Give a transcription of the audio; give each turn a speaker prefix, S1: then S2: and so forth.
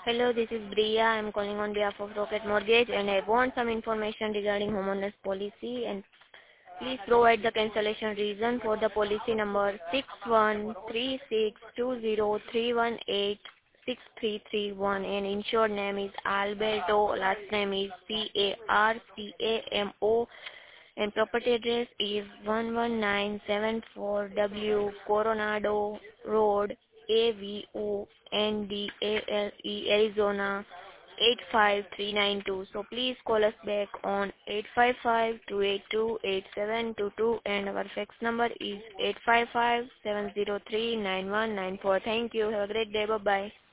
S1: Hello, this is Bria. I'm calling on behalf of Rocket Mortgage, and I want some information regarding homeowners policy. And please provide the cancellation reason for the policy number 61362031863331, and insured name is Alberto. Last name is Carcamo, and property address is 11974 Coronado Road, AVONDALE, Arizona 85392. So please call us back on 855-282-8722, and our fax number is 855-703-9194. Thank you. Have a great day. Bye-bye.